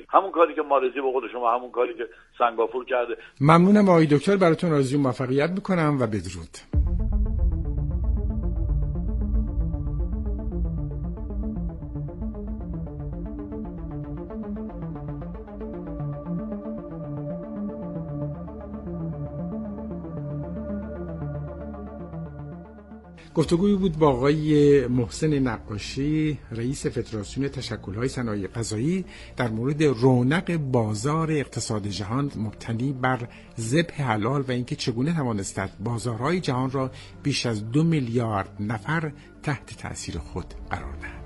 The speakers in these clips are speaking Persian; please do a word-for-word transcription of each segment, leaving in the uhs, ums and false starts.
همون کاری که مالزی به قول شما، همون کاری که سنگاپور کرده. ممنونم آقای دکتر، براتون آرزوی موفقیت میکنم و بدرود. گفتگویی بود با آقای محسن نقاشی، رئیس فدراسیون تشکل‌های صنایع غذایی، در مورد رونق بازار اقتصاد جهان مبتنی بر ذبح حلال و اینکه چگونه توانست بازارهای جهان را بیش از دو میلیارد نفر تحت تأثیر خود قرار دهد.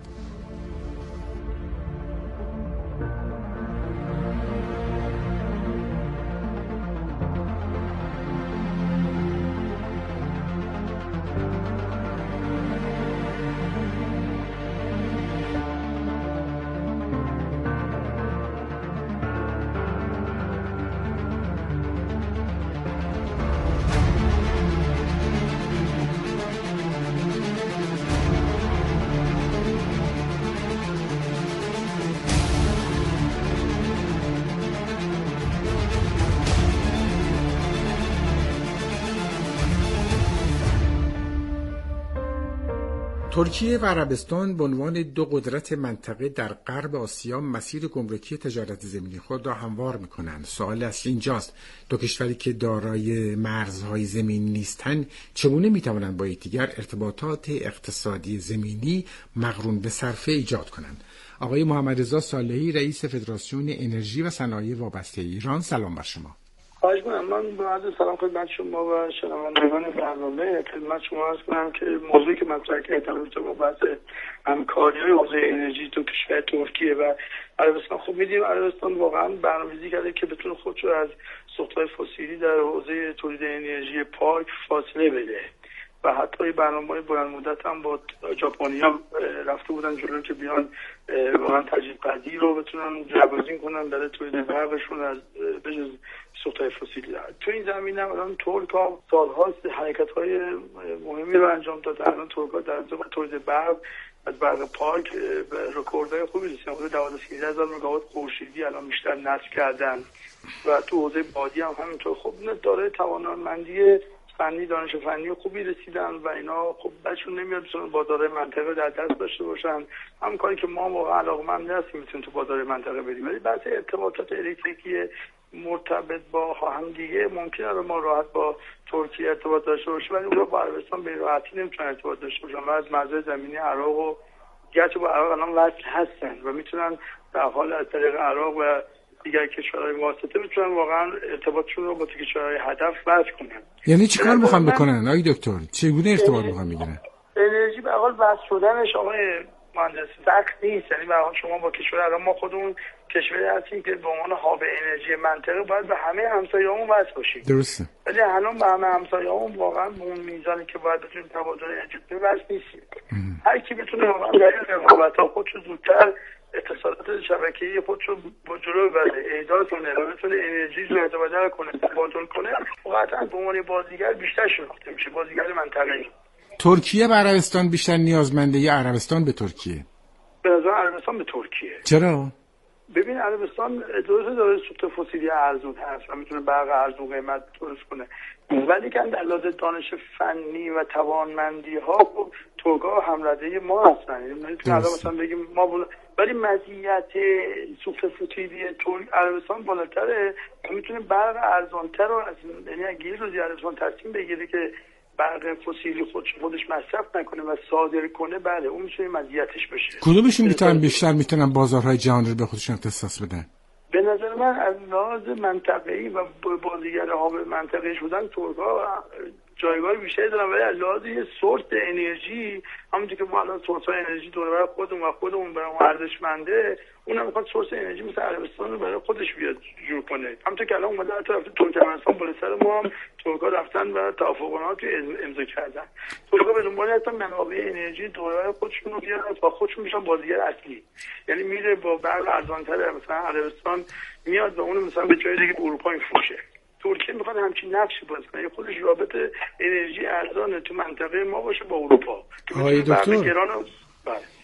ترکیه و عربستان به عنوان دو قدرت منطقه در غرب آسیا مسیر گمرکی تجارت زمینی خود را هموار می‌کنند. سوال اصلی اینجاست: دو کشوری که دارای مرزهای زمینی نیستند چگونه می‌توانند با یکدیگر ارتباطات اقتصادی زمینی مقرون به صرفه ایجاد کنند؟ آقای محمد رضا صالحی، رئیس فدراسیون انرژی و صنایع وابسته ایران، سلام بر شما. خواهش می‌کنم. من با عرض سلام خدمت شما و شنوندگان برنامه خدمت شما عرض کنم که موضوعی که مطرح کردم با بحث همکاری‌های حوزه انرژی تو کشور ترکیه و عربستان، خب می‌دونیم عربستان واقعا برنامه‌ریزی کرده که بتونه خودش رو از سوخت‌های فسیلی در حوزه تولید انرژی پاک فاصله بده و حتی برنامه‌های بلند مدت هم با ژاپنی‌ها رفته بودن جلو که بیان واقعا تجدید پذیر رو بتونن جایگزین کنن برای تولید برقشون از بجز سوخت‌های فسیلی. تو این زمینه الان ترک‌ها سال‌هاست حرکت‌های مهمی رو انجام دادن. الان ترک‌ها در تولید برق از برق پاک رکوردهای خوبی رسیدن. حدود دوازده سیزده هزار مگاوات خورشیدی الان بیشتر نصب کردن و تو حوزه بادی هم همینطور. خب دارای توانمندی فنی، دانش فنی خوبی رسیدن و اینا خب بچون نمیاد بتونن بازار منطقه در دست داشته باشن. همون کاری که ما واقعا علاقه‌مند هستیم میتونیم تو بازار منطقه بریم، ولی بحث ارتباطات الکتریکی مرتبط با هم دیگه ممکنه ما راحت با ترکیه ارتباط داشته باشیم، ولی اونها با عربستان به راحتی نمیتونن ارتباط داشته باشن و از مرزهای زمینی عراق و گرچه با عراق الان وصل هستن و میتونن در حال از طریق عراق و دیگر کشورهای واسطه میتونن واقعا ارتباطشون رو با کشورهای هدف وصل کنن. یعنی چیکار میخوان بکنن آقای دکتر؟ چگونه ارتباط میخوان بگیرن؟ انرژی به حال وصل شدنش آقای مهندس سخت نیست. یعنی به حال شما با کشور الان ما خودمون کشوری هستیم که به عنوان هاب انرژی منطقه باید به همه همسایه‌هامون وصل باشیم. درسته. ولی الان به همه همسایه‌هامون واقعا به اون میزانی که باید بتونیم تبادل انرژی وصل نیستیم. هر کی بتونه واقعا در رقابت‌ها خودشو زودتر اتصالات شبکه‌ای خودشو با جلو ببره، اعداد کنه و بتونه انرژی رو متبادل کنه، تبادل کنه، قطعاً به عنوان بازیگر بیشتر شناخته میشه، بازیگر منطقه‌ای. ترکیه به عربستان بیشتر نیازمنده یا عربستان به ترکیه؟ به نظر عربستان به ترکیه. چرا؟ ببین عربستان درسته داره سوخت فسیلی ارزون هست و میتونه برق ارزون قیمت درست کنه، ولی که در لحاظ دانش فنی و توانمندی ها خب ترک‌ها هم رده ما هستن. یعنی میتونه الان مثلا بگیم ما بول... ولی مزیت سوخت فسیلی ترک عربستان بالاتره و میتونه برق ارزانتر رو از یعنی اگه یه روزی عربستان تصمیم بگیره که برق فسیلی خودش خودش مصرف نکنه و صادر کنه، بله اون میتونه مزیتش بشه. کدومشون میتونن بیشتر میتونن بازارهای جهان رو به خودشون اختصاص بدن؟ به نظر من از لحاظ منطقه‌ای و بازیگرها به منطقه شدن ترک‌ها جایگاه بیشتری دارن، ولی از لحاظ یه سورس انرژی همونجوری که ما الان سورس‌های انرژی دور بر خودمون و خودمون برای ارزشمنده، اونم میخواد سورس انرژی مثل عربستان رو برای خودش بیاد جور کنه. همونطور که الان اومده از طرف ترکمنستان بالا سر ما هم ترک‌ها رفتن و توافقنامه امضا کردن. ترک‌ها به دنبال هستن منابع انرژی دور بر خودشون رو بیارن تا خودشون میشن بازیگر اصلی. یعنی میره با برق ارزان‌تر مثلا عربستان میاد و اون مثلا به جای دیگه اروپا میفروشه. ترکیه میخواد همچین نقشی بازی کنه، خودش رابطه انرژی ارزان تو منطقه ما باشه با اروپا. آقای دکتر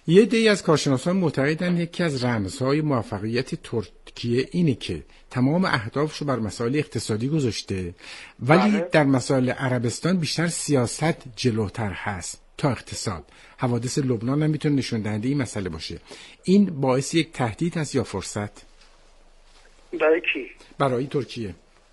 یه عده از کارشناسان معتقدند یکی از رمزهای موفقیت ترکیه اینه که تمام اهدافشو بر مسائل اقتصادی گذاشته، ولی بله. در مسائل عربستان بیشتر سیاست جلوتر هست تا اقتصاد. حوادث لبنان هم میتونه نشون دهنده این مسئله باشه. این باعث یک تهدید هست یا فرصت؟ برای کی؟ برای ترکیه.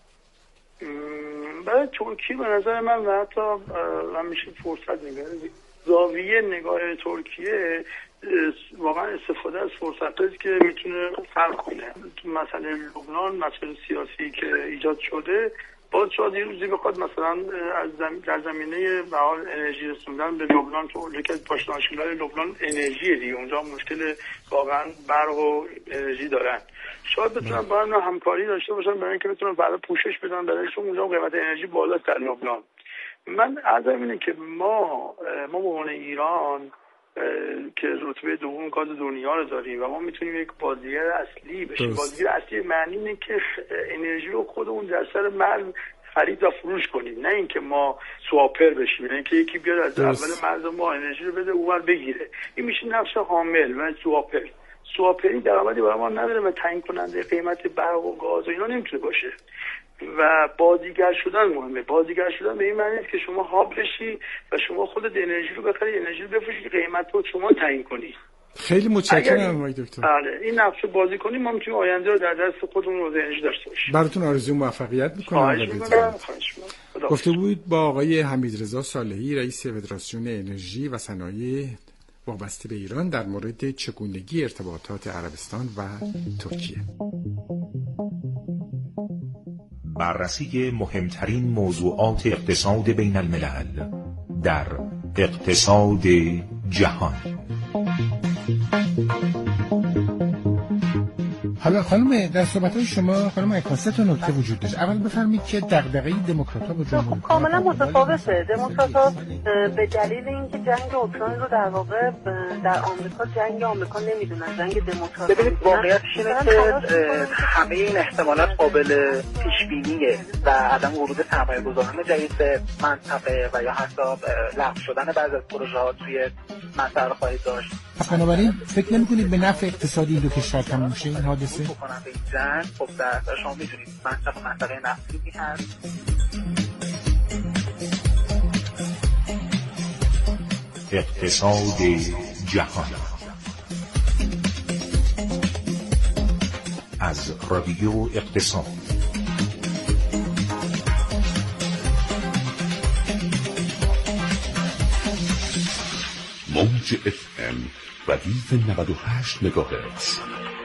برای ترکیه به نظر من و حتی همیشه فرصت میگه. زاویه نگاه ترکیه واقعا استفاده از فرصت هست که میتونه فرق کنه. تو مسئله لبنان، مسئله سیاسی که ایجاد شده، باز شاید یه روزی بخواد مثلا از زم... در زمینه بحال انرژی رسوندن به لبنان، تو یکی از پاشناشی‌های لبنان انرژی دیگه، اونجا مشکل واقعا برق و انرژی دارن. شاید بتونن با هم همکاری داشته باشن برای اینکه بتونن برای پوشش بدن برایشون، اونجا قیمت انرژی بالاست در لبنان. من عرضم اینه که ما ما به عنوان ایران که رتبه دوم گاز دنیا رو داریم و ما میتونیم یک بازیگر اصلی بشیم. بازیگر اصلی معنی اینه که انرژی رو خودمون در سر مرز خرید و فروش کنیم، نه اینکه ما سواپر بشیم، نه اینکه یکی بیاد از اول مرز ما انرژی رو بده اونور بگیره. این میشه نقش حامل و سواپر. سواپری درآمدی برای ما نداره و تعیین کننده قیمت برق و گاز و اینا نمیتونه باشه. و بازیگر شدن مهمه. بازیگر شدن به این معنی است که شما هاب بشی و شما خودت انرژی رو بخری، انرژی رو بفروشی، قیمت رو شما تعیین کنی. خیلی متشکرم آقای دکتر. بله، این نقش بازی کنیم ما میتونیم آینده رو در دست خودمون رو انرژی داشته باشیم. براتون آرزوی موفقیت میکنم. خواهش میکنم. خواهش میکنم. گفته بود با آقای حمیدرضا صالحی، رئیس فدراسیون انرژی و صنایع وابسته به ایران، در مورد چگونگی ارتباطات عربستان و ترکیه. بررسی مهمترین موضوعات اقتصاد بین الملل در اقتصاد جهان. حالا خانم، در صحبت‌های شما خانم اکاسه تا نکته وجود داشت. اول بفرمایید که دغدغه دموکرات‌ها با جمهوری کاملا متفاوته. دموکرات‌ها به دلیل اینکه جنگ اوکراین رو در واقع در آمریکا جنگ آمریکا نمیدونن، جنگ دموکرات. ببینید واقعیت اینه که همه این احتمالات قابل پیش بینیه و عدم ورود سرمایه‌گذاران جدید به منطقه و یا حتی لغو شدن بعضی از پروژه‌ها توی منطقه خواهید داشت. بنابراین فکر نمی‌کنید به نفع اقتصادی این دو کشور تموم شه این حادثه؟ بکنن به این جنگ. خب در شما می‌دونید منطقه منطقه نفتی هست. اقتصاد جهان از رادیو اقتصاد. موج اف ام ردیف نود و هشت مگاهرتز.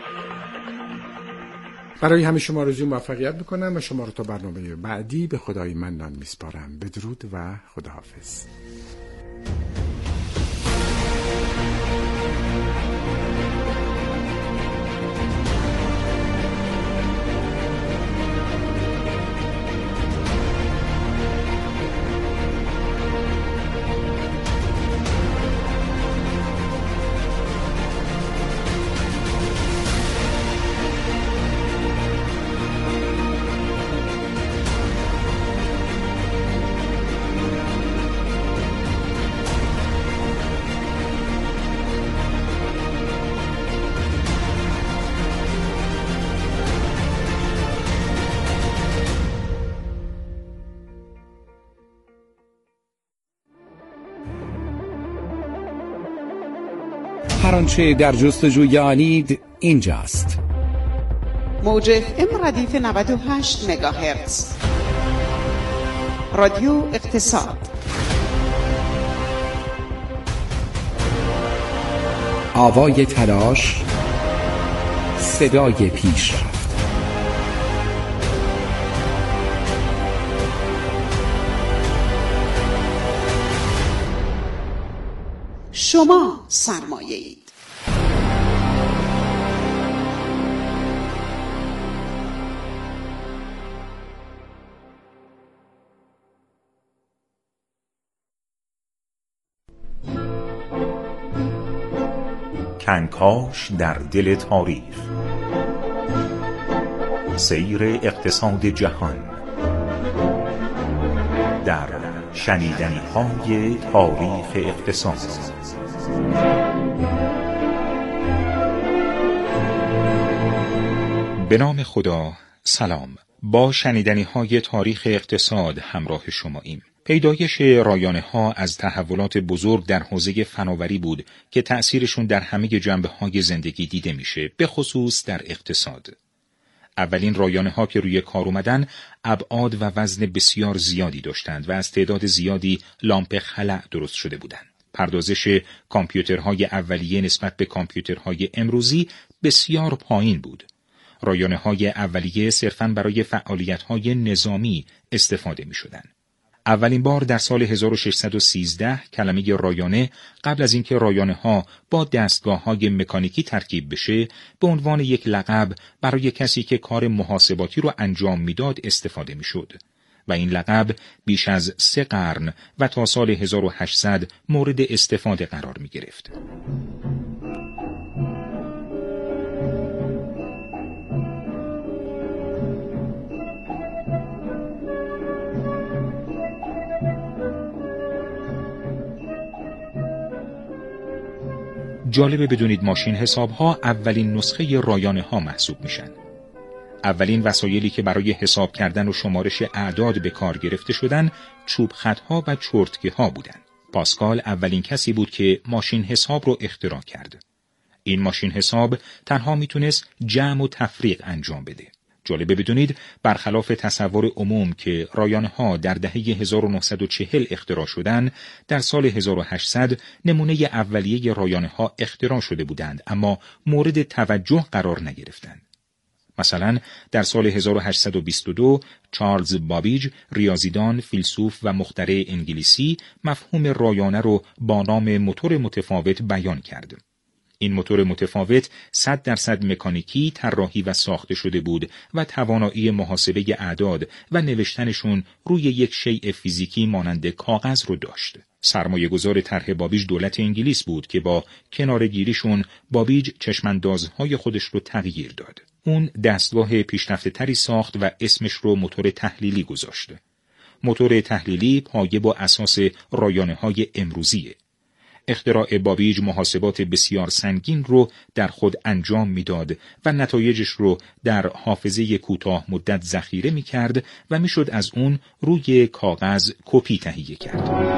برای همه شما آرزوی موفقیت میکنم و شما رو تا برنامه بعدی به خدای منان میسپارم. بدرود و خداحافظ. هر آنچه در جستجوی آنید اینجاست. موج اف ام ردیف نود و هشت مگاهرتز. رادیو اقتصاد. آوای تلاش، صدای پیشرفت. شما سرمایه اید. کنکاش در دل تاریخ. سیر اقتصاد جهان در شنیدنی‌های تاریخ اقتصاد. به نام خدا، سلام. با شنیدنی های تاریخ اقتصاد همراه شماییم. پیدایش رایانه ها از تحولات بزرگ در حوزه فناوری بود که تأثیرشون در همه جنبه های زندگی دیده میشه، به خصوص در اقتصاد. اولین رایانه ها که روی کار اومدن ابعاد و وزن بسیار زیادی داشتند و از تعداد زیادی لامپ خلع درست شده بودند. پردازش کامپیوترهای اولیه نسبت به کامپیوترهای امروزی بسیار پایین بود. رایانه های اولیه صرفاً برای فعالیت های نظامی استفاده می شدن. اولین بار در سال هزار و ششصد و سیزده کلمه رایانه قبل از اینکه رایانه ها با دستگاه های مکانیکی ترکیب بشه به عنوان یک لقب برای کسی که کار محاسباتی رو انجام میداد استفاده می شد. و این لقب بیش از سه قرن و تا سال هزار و هشتصد مورد استفاده قرار می گرفت. جالبه بدونید ماشین حساب ها اولین نسخه رایانه ها محسوب میشن. اولین وسایلی که برای حساب کردن و شمارش اعداد به کار گرفته شدن چوب خطها و چرتکه ها بودن. پاسکال اولین کسی بود که ماشین حساب رو اختراع کرد. این ماشین حساب تنها میتونست جمع و تفریق انجام بده. جالبه بدونید برخلاف تصور عموم که رایانه ها در دهه هزار و نهصد و چهل اختراع شدن، در سال هزار و هشتصد نمونه اولیه رایانه ها اختراع شده بودند اما مورد توجه قرار نگرفتند. مثلا در سال هزار و هشتصد و بیست و دو چارلز بابیج، ریاضیدان، فیلسوف و مخترع انگلیسی، مفهوم رایانه رو با نام موتور متفاوت بیان کرد. این موتور متفاوت صد درصد مکانیکی طراحی و ساخته شده بود و توانایی محاسبه اعداد و نوشتنشون روی یک شیء فیزیکی مانند کاغذ رو داشت. سرمایه‌گذار طرح بابیج دولت انگلیس بود که با کناره‌گیریشون بابیج چشماندازهای خودش رو تغییر داد. اون دستگاه پیشرفته تری ساخت و اسمش رو موتور تحلیلی گذاشت. موتور تحلیلی پایه با اساس رایانه‌های امروزیه. اختراع بابیج محاسبات بسیار سنگین رو در خود انجام میداد و نتایجش رو در حافظه کوتاه مدت ذخیره می‌کرد و میشد از اون روی کاغذ کپی تهیه کرد.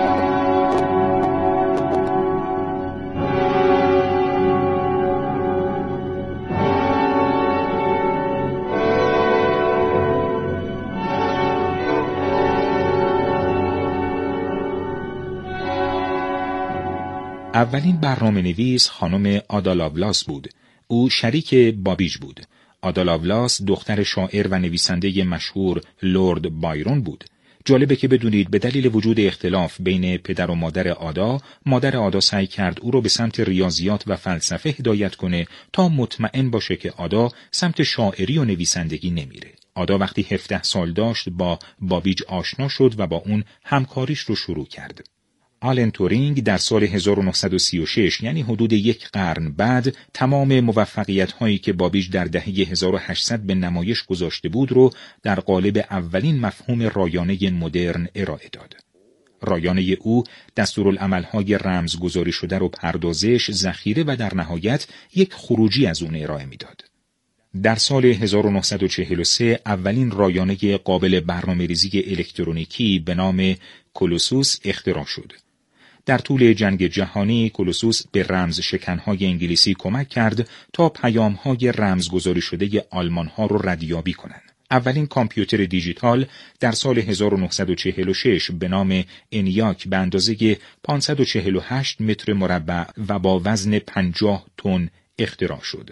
اولین برنامه نویس خانم آدا لاولاس بود. او شریک بابیج بود. آدا لاولاس دختر شاعر و نویسنده مشهور لورد بایرون بود. جالبه که بدونید به دلیل وجود اختلاف بین پدر و مادر آدا، مادر آدا سعی کرد او رو به سمت ریاضیات و فلسفه هدایت کنه تا مطمئن باشه که آدا سمت شاعری و نویسندگی نمیره. آدا وقتی هفده سال داشت با بابیج آشنا شد و با اون همکاریش رو شروع کرد. آلن تورینگ در سال هزار و نهصد و سی و شش یعنی حدود یک قرن بعد تمام موفقیت‌هایی که بابیج در دهه هزار و هشتصد به نمایش گذاشته بود رو در قالب اولین مفهوم رایانه مدرن ارائه داد. رایانه او دستورالعمل‌های رمزگذاری شده رو پردازش، ذخیره و در نهایت یک خروجی از اون ارائه میداد. در سال هزار و نهصد و چهل و سه اولین رایانه قابل برنامه‌ریزی الکترونیکی به نام کولوسوس اختراع شد. در طول جنگ جهانی کولوسوس به رمز شکنهای انگلیسی کمک کرد تا پیامهای رمزگذاری شده آلمانها رو ردیابی کنند. اولین کامپیوتر دیجیتال در سال هزار و نهصد و چهل و شش به نام انیاک به اندازه پانصد و چهل و هشت متر مربع و با وزن پنجاه تن اختراع شد.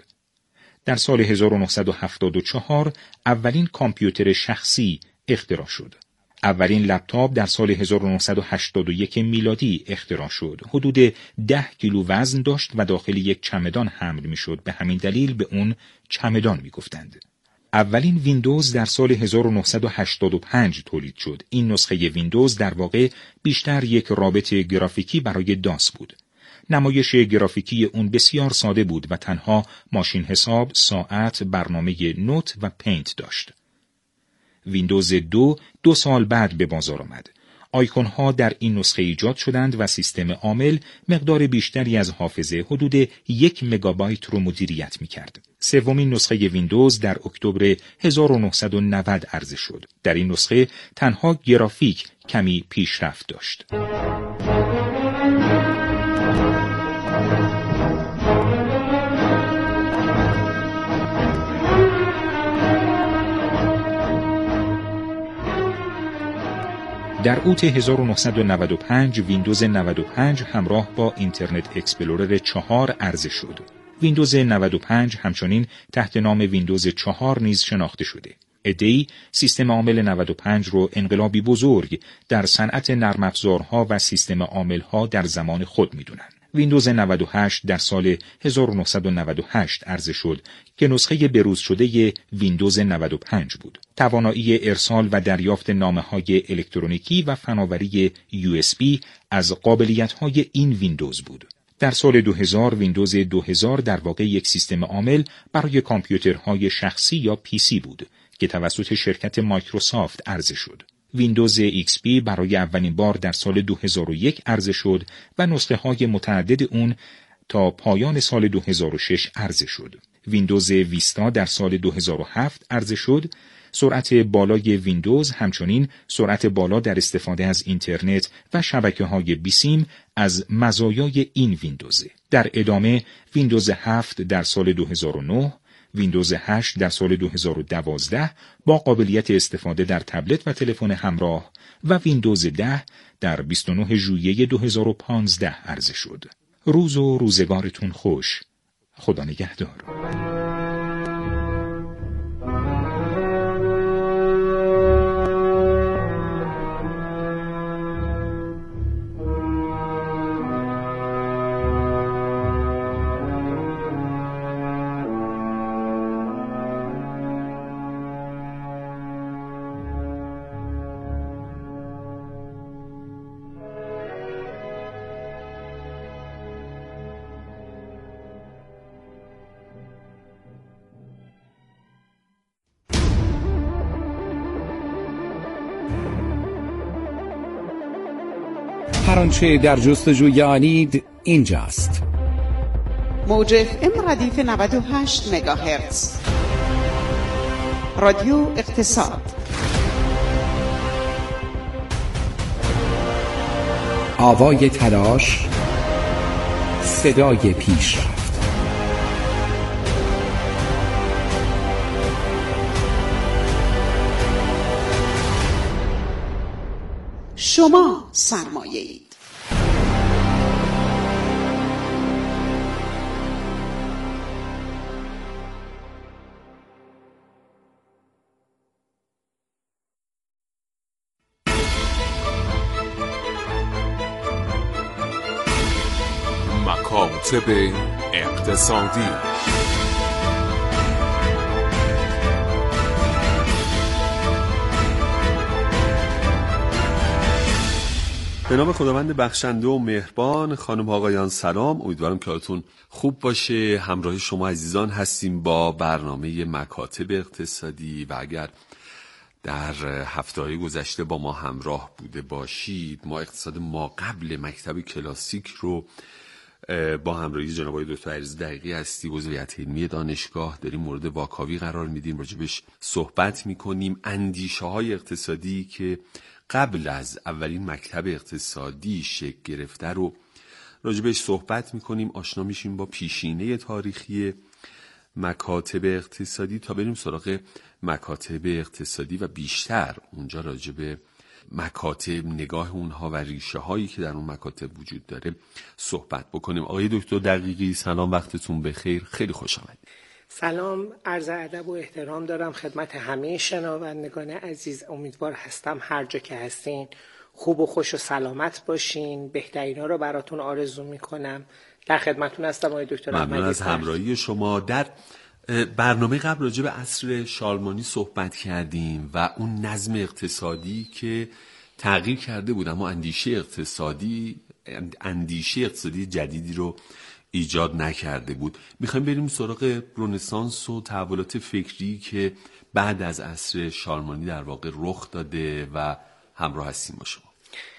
در سال هزار و نهصد و هفتاد و چهار اولین کامپیوتر شخصی اختراع شد. اولین لپتاپ در سال هزار و نهصد و هشتاد و یک میلادی اختراع شد. حدود ده کیلو وزن داشت و داخل یک چمدان حمل می شد. به همین دلیل به اون چمدان می گفتند. اولین ویندوز در سال هزار و نهصد و هشتاد و پنج تولید شد. این نسخه ویندوز در واقع بیشتر یک رابط گرافیکی برای داس بود. نمایش گرافیکی اون بسیار ساده بود و تنها ماشین حساب، ساعت، برنامه نوت و پینت داشت. ویندوز دو دو سال بعد به بازار آمد. آیکون ها در این نسخه ایجاد شدند و سیستم عامل مقدار بیشتری از حافظه حدود یک مگابایت رو مدیریت می‌کرد. سومین نسخه ویندوز در اکتبر هزار و نهصد و نود عرضه شد. در این نسخه تنها گرافیک کمی پیشرفت داشت. در اوت هزار و نهصد و نود و پنج ویندوز نود و پنج همراه با اینترنت اکسپلورر چهار عرضه شد. ویندوز نود و پنج همچنین تحت نام ویندوز چهار نیز شناخته شده. عده‌ای سیستم عامل نود و پنج رو انقلابی بزرگ در صنعت نرم افزارها و سیستم عاملها در زمان خود می‌دونن. ویندوز نود و هشت در سال هزار و نهصد و نود و هشت عرضه شد که نسخه بروز شده ویندوز نود و پنج بود. توانایی ارسال و دریافت نامه‌های الکترونیکی و فناوری یو اس بی از قابلیت‌های این ویندوز بود. در سال دو هزار ویندوز دو هزار در واقع یک سیستم عامل برای کامپیوترهای شخصی یا پی سی بود که توسط شرکت مایکروسافت عرضه شد. ویندوز ایکس پی برای اولین بار در سال دو هزار و یک عرضه شد و نسخه های متعدد اون تا پایان سال دو هزار و شش عرضه شد. ویندوز ویستا در سال دو هزار و هفت عرضه شد. سرعت بالای ویندوز همچنین سرعت بالا در استفاده از اینترنت و شبکه‌های بیسیم از مزایای این ویندوزه. در ادامه ویندوز هفت در سال دو هزار و نه، ویندوز هشت در سال دو هزار و دوازده با قابلیت استفاده در تبلت و تلفن همراه و ویندوز ده در بیست و نه ژوئیه دو هزار و پانزده عرضه شد. روز و روزگارتون خوش. خدا نگهدار. هر آنچه در جستجوی آنید اینجاست. موج اف ام ردیف نود و هشت مگاهرتز. رادیو اقتصاد. آوای تلاش، صدای پیشرفت. شما سرمایه اید. مکاتب اقتصادی. به نام خداوند بخشنده و مهربان. خانم آقایان سلام، امیدوارم که حالتون خوب باشه. همراه شما عزیزان هستیم با برنامه مکاتب اقتصادی و اگر در هفته‌های گذشته با ما همراه بوده باشید، ما اقتصاد ما قبل مکتب کلاسیک رو با همراهی جناب آقای دکتر علیرضا دقیقی هستی، عضو هیئت علمی دانشگاه، داریم مورد واکاوی قرار میدیم، راجبش صحبت میکنیم. اندیشه‌های اقتصادی که قبل از اولین مکتب اقتصادی شکل گرفته رو راجبش صحبت میکنیم، آشنا میشیم با پیشینه تاریخی مکاتب اقتصادی تا بریم سراغ مکاتب اقتصادی و بیشتر اونجا راجب مکاتب، نگاه اونها و ریشه هایی که در اون مکاتب وجود داره صحبت بکنیم. آقای دکتر دقیقی سلام، وقتتون بخیر، خیلی خوش آمدید. سلام، عرض ادب و احترام دارم خدمت همه شنوندگان عزیز. امیدوار هستم هر جا که هستین خوب و خوش و سلامت باشین. بهترینا رو براتون آرزو میکنم. در خدمتتون هستم آقای دکتر احمدی. ممنون از همراهی شما. در برنامه قبل راجع به عصر شارلمانی صحبت کردیم و اون نظم اقتصادی که تغییر کرده بود، اما اندیشه اقتصادی اندیشه اقتصادی جدیدی رو ایجاد نکرده بود. میخوایم بریم سراغ رنسانس و تحولات فکری که بعد از عصر شارلمانی در واقع رخ داده و همراه هستیم با شما.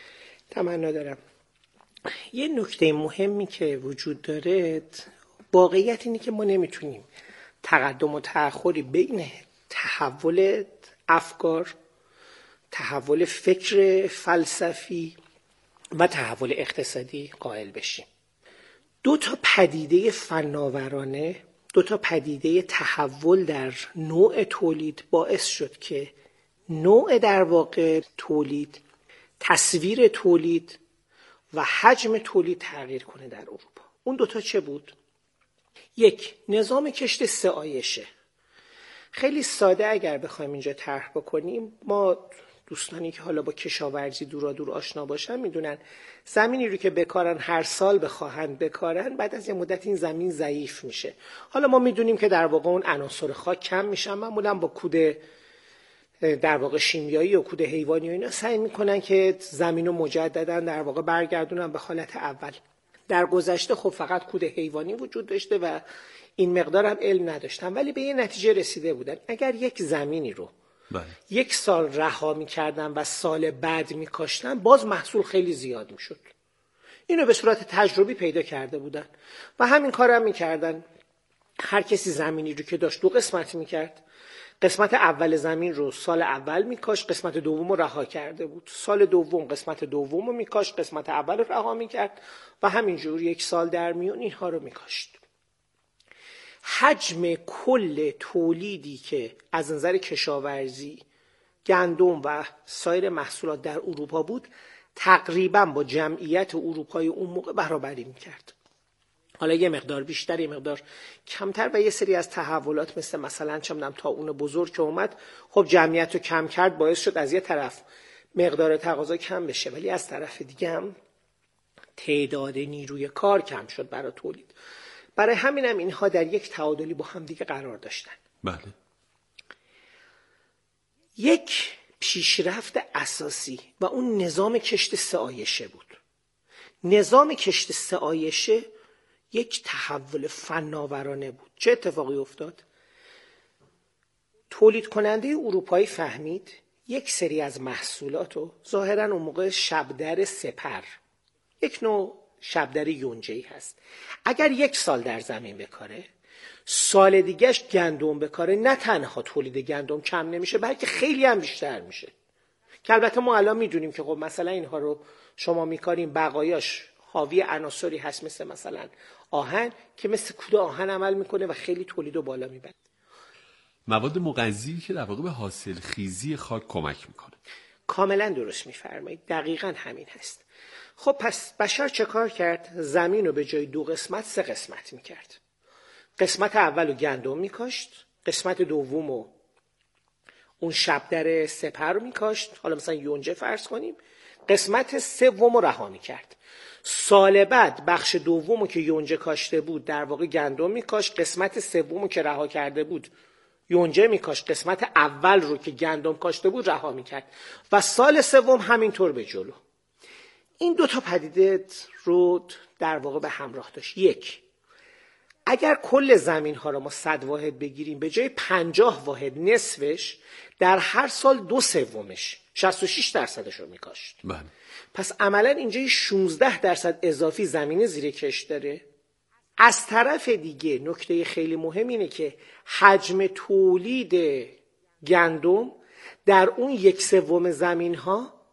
تمنا دارم. یه نکته مهمی که وجود داره، واقعیت اینه که ما نمیتونیم تقدم و تأخری بین تحول افکار، تحول فکر فلسفی و تحول اقتصادی قائل بشیم. دو تا پدیده فناورانه، دو تا پدیده تحول در نوع تولید باعث شد که نوع در واقع تولید، تصویر تولید و حجم تولید تغییر کنه در اروپا. اون دوتا چه بود؟ یک، نظام کشت سه آیشه. خیلی ساده اگر بخوایم اینجا طرح بکنیم، ما دوستانی که حالا با کشاورزی دورا دور آشنا باشن میدونن زمینی رو که بکارن هر سال بخواهند بکارن، بعد از یه مدت این زمین ضعیف میشه. حالا ما میدونیم که در واقع اون عناصر خاک کم میشن، معمولا با کود در واقع شیمیایی و کود حیوانی و اینا سعی میکنن که زمین رو مجددا در واقع برگردونن به حالت اول. در گذشته خب فقط کود حیوانی وجود داشته و این مقدار هم علم نداشتن، ولی به یه نتیجه رسیده بودن اگر یک زمینی رو بله. یک سال رها میکردن و سال بعد میکاشتن، باز محصول خیلی زیاد میشد. اینو به صورت تجربی پیدا کرده بودن و همین کار هم میکردن. هر کسی زمینی رو که داشت دو قسمت میکرد. قسمت اول زمین رو سال اول میکاش، قسمت دوم رو رها کرده بود. سال دوم قسمت دوم رو میکاش، قسمت اول رو رها میکرد و همینجور یک سال در میون اینها رو میکاشت. حجم کل تولیدی که از نظر کشاورزی، گندم و سایر محصولات در اروپا بود، تقریبا با جمعیت اروپای اون موقع برابری میکرد. حالا یه مقدار بیشتر، یه مقدار کمتر و یه سری از تحولات مثل مثلا چه می‌دونم طاعون بزرگ که اومد، خب جمعیت رو کم کرد، باعث شد از یه طرف مقدار تقاضا کم بشه، ولی از طرف دیگه هم تعداد نیروی کار کم شد برای تولید. برای همین هم اینها در یک تعادلی با هم دیگه قرار داشتن. بله. یک پیشرفت اساسی و اون نظام کشت سه آیشه بود. نظام کشت سه آیشه یک تحول فناورانه بود. چه اتفاقی افتاد؟ تولید کننده اروپایی فهمید یک سری از محصولات رو، ظاهراً اون موقع شبدر سپر، یک نوع شبدر یونجه‌ای هست، اگر یک سال در زمین بکاره، سال دیگهش گندم بکاره، نه تنها تولید گندم کم نمیشه بلکه خیلی هم بیشتر میشه. که البته ما الان میدونیم که خب مثلا اینها رو شما میکاریم، بقایاش حاوی عناصری هست مثل مثلا آهن که مثل کود آهن عمل میکنه و خیلی تولید رو بالا میبره. مواد مغذی که در واقع به حاصل خیزی خاک کمک میکنه. کاملا درست میفرمایید، دقیقاً همین هست. خب پس بشر چه کار کرد؟ زمین رو به جای دو قسمت سه قسمت میکرد. قسمت اول رو گندم میکاشت، قسمت دوم رو اون شبدر سپر رو میکاشت، حالا مثلا یونجه فرض کنیم، قسمت سوم رو رها میکرد. سال بعد بخش دوم رو که یونجه کاشته بود در واقع گندم میکاشت، قسمت سوم رو که رها کرده بود یونجه میکاشت، قسمت اول رو که گندم کاشته بود رها میکرد و سال سوم همینطور به جلو. این دو تا پدیده رو در واقع به همراه داشت. یک، اگر کل زمین ها رو ما صد واحد بگیریم، به جای پنجاه واحد نصفش در هر سال دو سومش شصت و شش درصدش رو میکاشت. بله. پس عملا اینجا شانزده درصد اضافی زمین زیر کشت داره. از طرف دیگه نکته خیلی مهم اینه که حجم تولید گندم در اون یک سوم زمین ها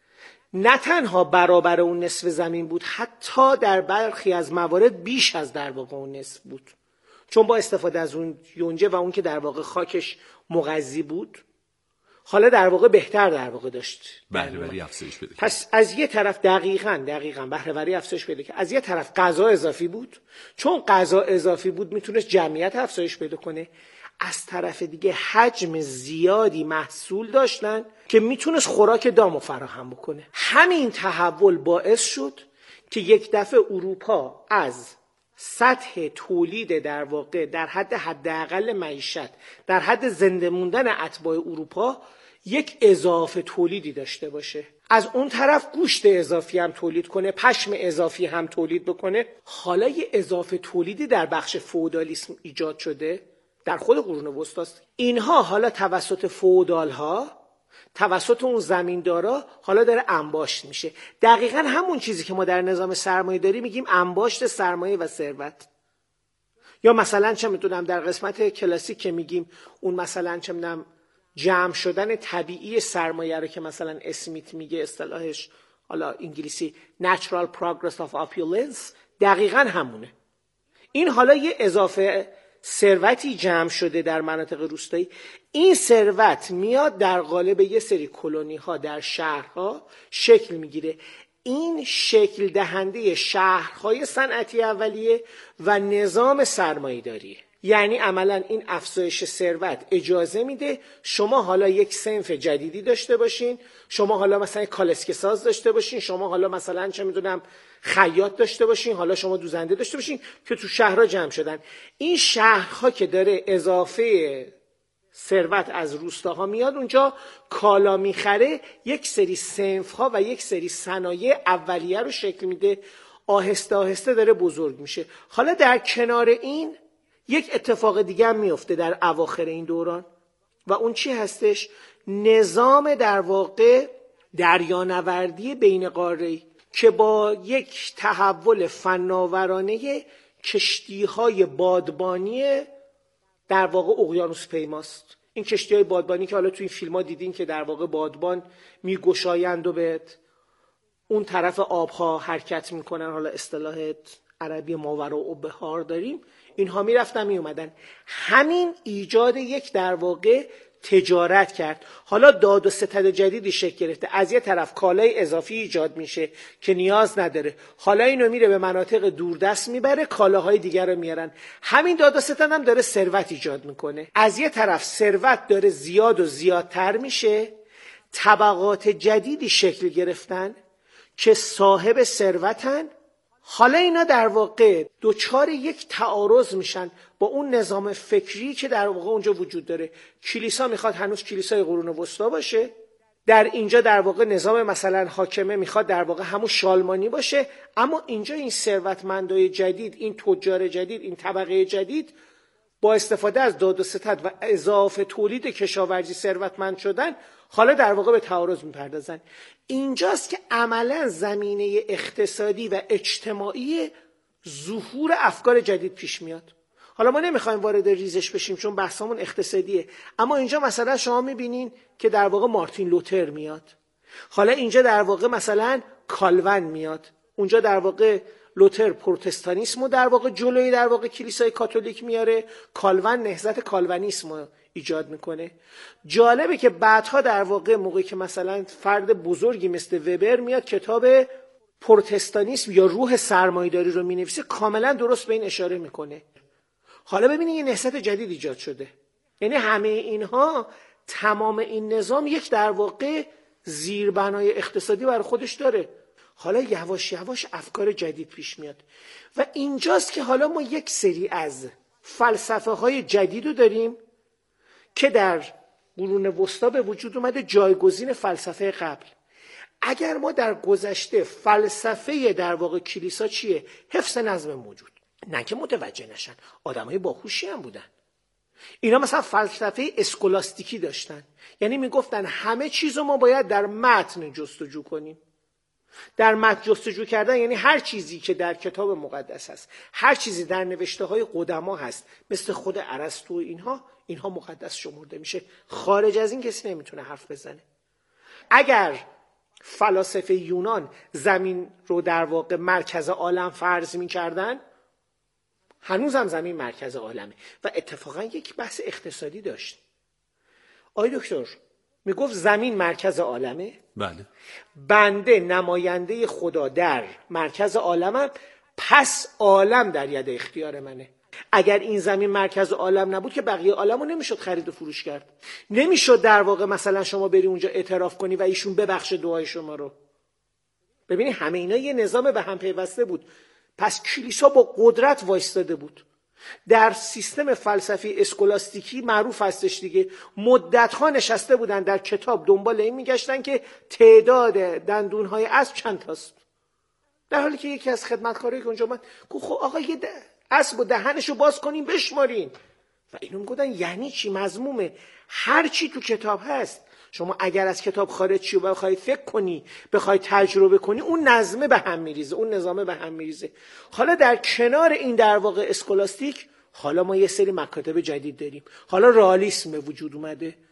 نه تنها برابر اون نصف زمین بود، حتی در برخی از موارد بیش از در واقع اون نصف بود، چون با استفاده از اون یونجه و اون که در واقع خاکش مغذی بود، حالا در واقع بهتر در واقع داشت بهره‌وری افزایش پیدا. پس از یه طرف دقیقاً دقیقاً بهره‌وری افزایش پیدا کرد، از یه طرف غذا اضافی بود، چون غذا اضافی بود میتونست جمعیت افزایش پیدا کنه، از طرف دیگه حجم زیادی محصول داشتن که میتونست خوراک دامو فراهم بکنه. همین تحول باعث شد که یک دفعه اروپا از سطح تولید در واقع در حد حداقل معیشت، در حد زنده موندن اتباع اروپا، یک اضافه تولیدی داشته باشه. از اون طرف گوشت اضافی هم تولید کنه، پشم اضافی هم تولید بکنه. حالا یه اضافه تولیدی در بخش فئودالیسم ایجاد شده در خود قرون وسطا. اینها حالا توسط فئودال ها توسط اون زمیندارا حالا داره انباشت میشه. دقیقاً همون چیزی که ما در نظام سرمایه داری میگیم انباشت سرمایه و ثروت. یا مثلا چه میدونم در قسمت کلاسیک که میگیم اون مثلا چه میدونم جمع شدن طبیعی سرمایه رو که مثلا اسمیت میگه اصطلاحش حالا انگلیسی natural progress of opulence، دقیقاً همونه. این حالا یه اضافه ثروتی جمع شده در مناطق روستایی. این ثروت میاد در قالب یه سری کلونی ها در شهرها شکل میگیره. این شکل دهنده شهرهای صنعتی اولیه و نظام سرمایه‌داریه. یعنی عملا این افزایش ثروت اجازه میده شما حالا یک صنف جدیدی داشته باشین، شما حالا مثلا کالسکه ساز داشته باشین، شما حالا مثلا چه میدونم خیاط داشته باشین، حالا شما دوزنده داشته باشین که تو شهرها جمع شدن. این شهرها که داره اضافه ثروت از روستاها میاد اونجا کالا میخره، یک سری صنف‌ها و یک سری صنایع اولیه رو شکل میده، آهسته آهسته داره بزرگ میشه. حالا در کنار این یک اتفاق دیگه هم میفته در اواخر این دوران و اون چی هستش؟ نظام در واقع دریانوردی بین قاره‌ای که با یک تحول فناورانه کشتی‌های بادبانی در واقع اقیانوس پیماست. این کشتی‌های بادبانی که حالا تو این فیلم‌ها دیدین که در واقع بادبان میگشایند و به اون طرف آبها حرکت میکنن، حالا اصطلاح عربی ماوراء داریم، اینها میرفتن می اومدن. همین ایجاد یک در واقع تجارت کرد. حالا داد و ستد جدیدی شکل گرفته. از یه طرف کالای اضافی ایجاد میشه که نیاز نداره، حالا اینو میره به مناطق دوردست میبره، کالاهای دیگر رو میارن. همین داد و ستد هم داره ثروت ایجاد میکنه. از یه طرف ثروت داره زیاد و زیادتر میشه، طبقات جدیدی شکل گرفتن که صاحب ثروتن. حالا اینا در واقع دوچار یک تعارض میشن با اون نظام فکری که در واقع اونجا وجود داره. کلیسا میخواد هنوز کلیسای قرون وسطا باشه، در اینجا در واقع نظام مثلا حاکمه میخواد در واقع همون شالمانی باشه، اما اینجا این ثروتمندای جدید، این تجار جدید، این طبقه جدید با استفاده از داد و ستد و اضافه تولید کشاورزی ثروتمند شدن، حالا در واقع به تعارض میپردازن. اینجاست که عملا زمینه اقتصادی و اجتماعی ظهور افکار جدید پیش میاد. حالا ما نمیخوایم وارد ریزش بشیم چون بحثمون اقتصادیه، اما اینجا مثلا شما میبینین که در واقع مارتین لوتر میاد، حالا اینجا در واقع مثلا کالون میاد، اونجا در واقع لوتر پروتستانیسم رو در واقع جلوی در واقع کلیسای کاتولیک میاره، کالون نهضت کالوینیسم رو ایجاد میکنه. جالبه که بعدها در واقع موقعی که مثلا فرد بزرگی مثل وبر میاد کتاب پروتستانیسم یا روح سرمایه‌داری رو مینویسه، کاملا درست به این اشاره میکنه. حالا ببینید یه نهضت جدید ایجاد شده، یعنی همه اینها، تمام این نظام یک در واقع زیربنای اقتصادی برای خودش داره. حالا یواش یواش افکار جدید پیش میاد و اینجاست که حالا ما یک سری از فلسفه های جدید رو داریم که در قرون وسطا به وجود اومده جایگزین فلسفه قبل. اگر ما در گذشته فلسفه در واقع کلیسا چیه؟ حفظ نظم موجود، نه که متوجه نشن، آدمای باهوشی هم بودن. اینا مثلا فلسفه اسکولاستیکی داشتن، یعنی میگفتن همه چیزو ما باید در متن جستجو کنیم. در متن جستجو کردن یعنی هر چیزی که در کتاب مقدس هست، هر چیزی در نوشته های قدما هست، مثل خود ارسطو و اینها، اینها مقدس شمرده میشه. خارج از این کسی نمیتونه حرف بزنه. اگر فلاسفه یونان زمین رو در واقع مرکز عالم فرض میکردن، هنوز هم زمین مرکز عالمه و اتفاقا یک بحث اقتصادی داشت. آی دکتر میگفت زمین مرکز عالمه، بله، بنده نماینده خدا در مرکز عالمم، پس عالم در ید اختیار منه. اگر این زمین مرکز عالم نبود که بقیه عالمو نمیشد خرید و فروش کرد، نمیشد در واقع مثلا شما بری اونجا اعتراف کنی و ایشون ببخشه دعای شما رو. ببینی همه اینا یه نظام به هم پیوسته بود. پس کلیسا با قدرت وایستاده بود. در سیستم فلسفی اسکولاستیکی معروف هستش دیگه، مدت‌ها نشسته بودن در کتاب دنبال این میگشتن که تعداد دندون‌های اسب چند تاست، در حالی که یکی از خدمتکارایی که اونجا اومد گفت خب آقا یه اسب و دهنشو باز کنین بشمارین، و اینو میگفتن یعنی چی؟ مضمومه، هر چی تو کتاب هست شما اگر از کتاب خارج شی و بخوای فکر کنی، بخوای تجربه کنی، اون نظمه به هم میریزه، اون نظامه به هم میریزه. حالا در کنار این در واقع اسکولاستیک، حالا ما یه سری مکاتب جدید داریم. حالا رئالیسم به وجود اومده.